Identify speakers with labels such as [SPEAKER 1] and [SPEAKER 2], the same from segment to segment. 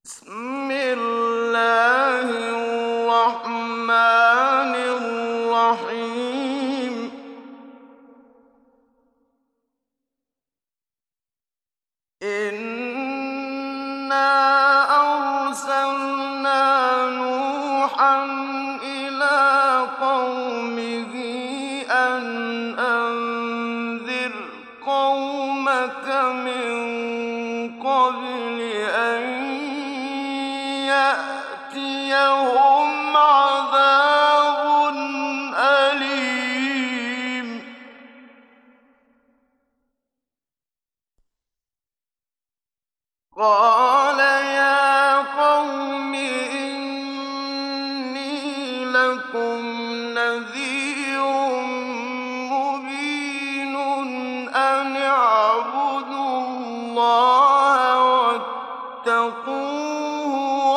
[SPEAKER 1] بسم الله الرحمن الرحيم إنا أرسلنا نوحا إلى قومه أن أنذر قومك من قبل أن يأتيهم عذاب أليم قال يا قوم إني لكم نذير مبين أن اعبدوا الله واتقوه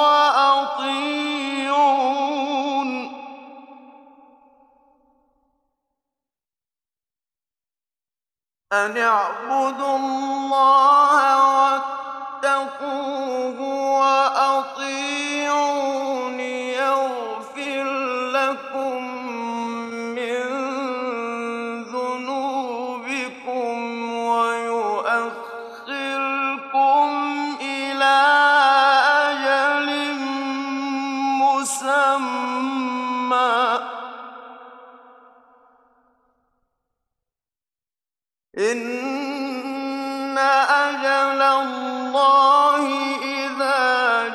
[SPEAKER 1] وأطيعون يغفر لكم من ذنوبكم ويؤخركم إلى أجل مسمى إن أجل الله إذا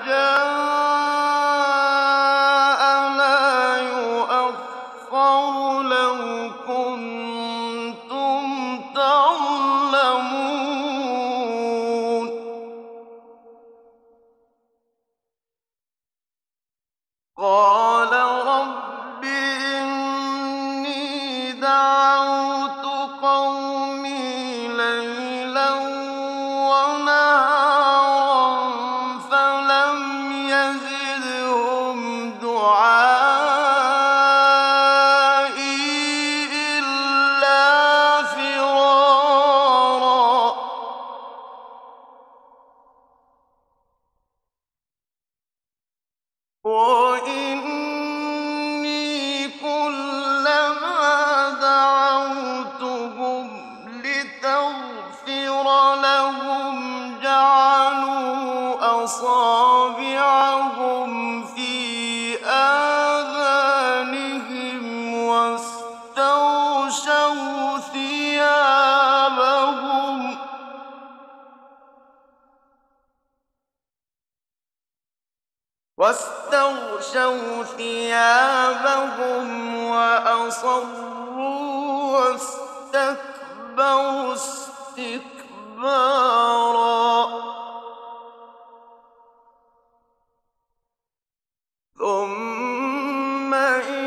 [SPEAKER 1] جاء لا يؤخر لو كنتم تعلمون قال رب إني دعوت قومي ليلا ونهارا فلم يزدهم دعائي إلا فرارا وإني كلما دعوتهم لتغفر لهم جعلوا أصابعهم في آذانهم واستغشوا ثيابهم وأصروا واستكبروا استكبارا ثم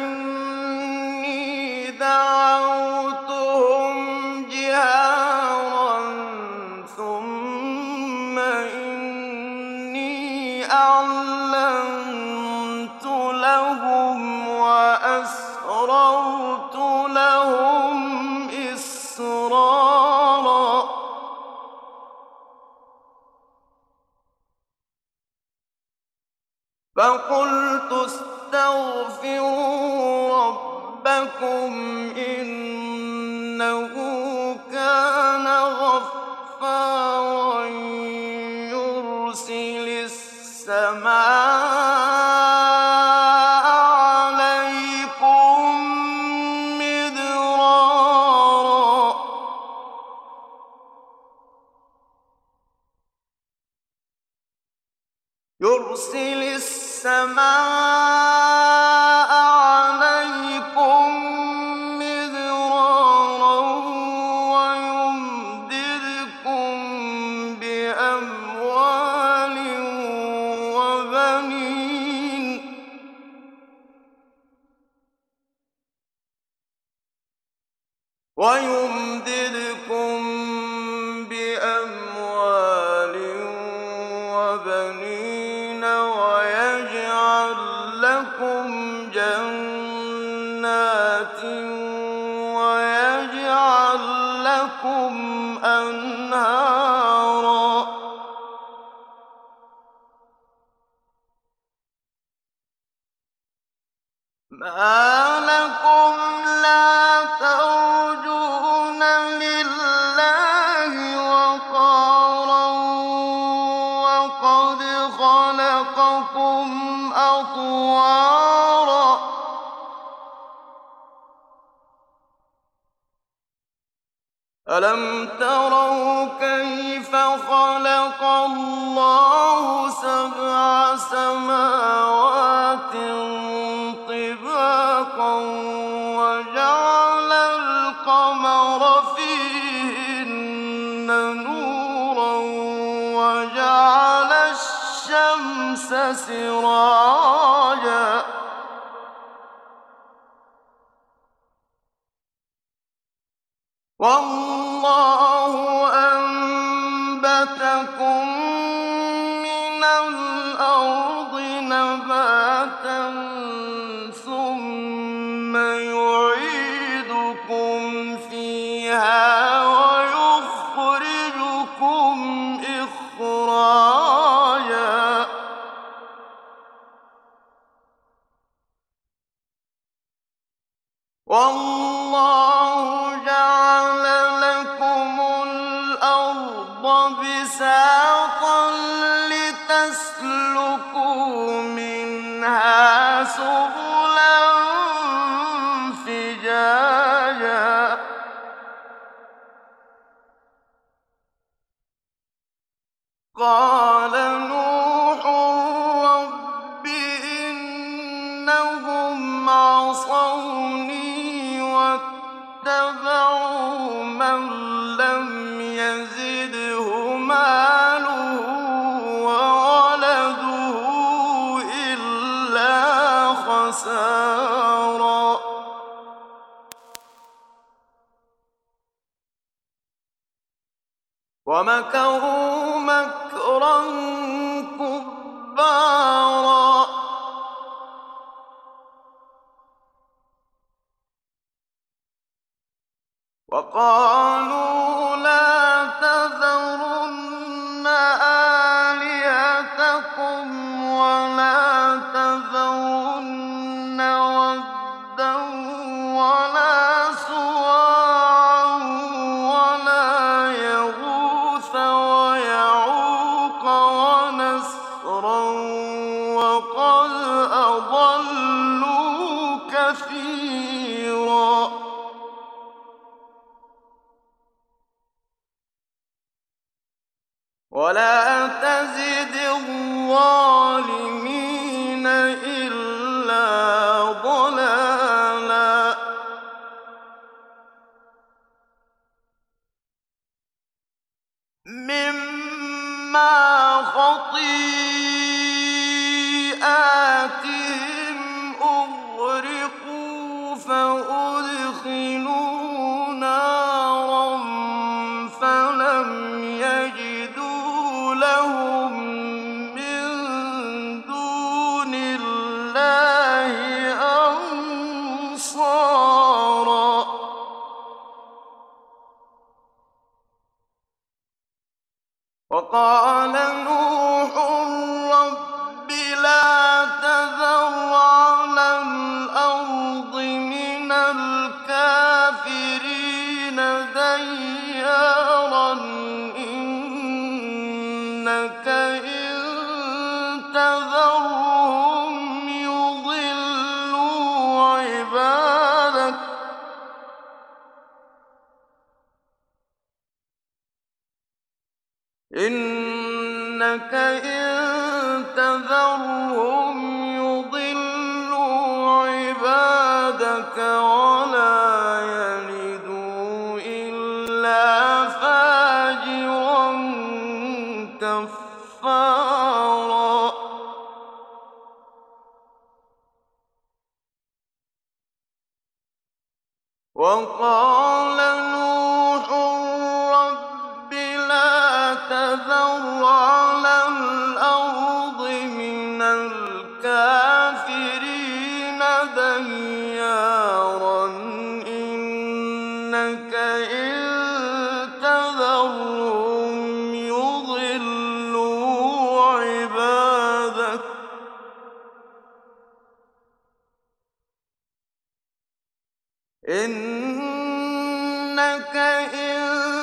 [SPEAKER 1] إني دعوتهم جهارا ثم إني أعلنت لهم وأسررت لهم إسرارا فقلت استغفروا ربكم إنه كان غفارا يرسل السماء عليكم مدرارا يرسل السماء عليكم مدرارا ويمددكم بأموال وبنين ويجعل لكم جنات ويجعل لكم أنهارا مَا لَكُمْ لَا تَرْجُونَ لِلَّهِ وَقَارًا وَقَدْ خَلَقَكُمْ أَطْوَارًا أَلَمْ تَرَوْا كَيْفَ خَلَقَ اللَّهُ سَبْعَ سَمَاوَاتٍ طِبَاقًا وَجَعَلَ الْقَمَرَ فِيهِنَّ نُورًا وَجَعَلَ الشَّمْسَ سِرَاجًا وَاللَّهُ أَنبَتَكُم مِّنَ الْأَرْضِ نَبَاتًا ثُمَّ يُعِيدُكُمْ فِيهَا وَيُخْرِجُكُمْ إِخْرَاجًا وَاللَّهُ جَعَلَ لَكُمُ الْأَرْضَ بِسَاطًا لِّتَسْلُكُوا مِنْهَا سُبُلًا فِجَاجًا قَالَ نُوحٌ رَّبِّ إِنَّهُمْ عَصَوْنِي وَاتَّبَعُوا مَن لَّمْ يَزِدْهُ مَالُهُ وَوَلَدُهُ إِلَّا خَسَارًا وَمَكَرُوا مَكْرًا كُبَّارًا وَقَالُوا لَا تَذَرُنَّ آلِهَتَكُمْ وَلَا تَذَرُنَّ وَدًّا وَلَا سُوَاعًا وَلَا يَغُوثَ وَيَعُوقَ وَنَسْرًا وَقَدْ أَضَلُّوا كَثِيرًا وَلَا تَزِدِ الظَّالِمِينَ إِلَّا ضَلَالًا مِّمَّا خَطِيئَاتِهِمْ أُغْرِقُوا فَأُدْخِلُوا نَارًا فَلَمْ يَجِدُوا لَهُم مِّن دُونِ اللَّهِ أَنصَارًا وَقَالَ نُوحٌ رَّبِّ لَا تَذَرْ عَلَى الْأَرْضِ مِنَ الْكَافِرِينَ دَيَّارًا إِنَّكَ إِن تَذَرْهُمْ يُضِلُّوا عِبَادَكَ إِنَّكَ إِن تَذَرْهُمْ يُضِلُّوا عِبَادَكَ وَلَا يَلِدُوا إِلَّا فَاجِرًا كَفَّارًا وَقَالَ نُوحٌ رَّبِّ لَا تَذَرْ عَلَى الْأَرْضِ مِنَ الْكَافِرِينَ دَيَّارًا إِنَّكَ إِن تَذَرْهُمْ يُضِلُّوا عِبَادَكَ إنك إن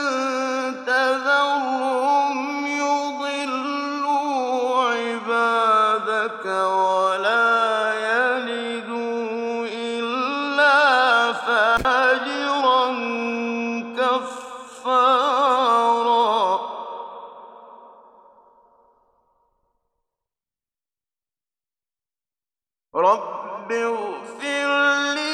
[SPEAKER 1] تذرهم يضلوا عبادك ولا يلدوا إلا فاجرا كفارا رب اغفر لي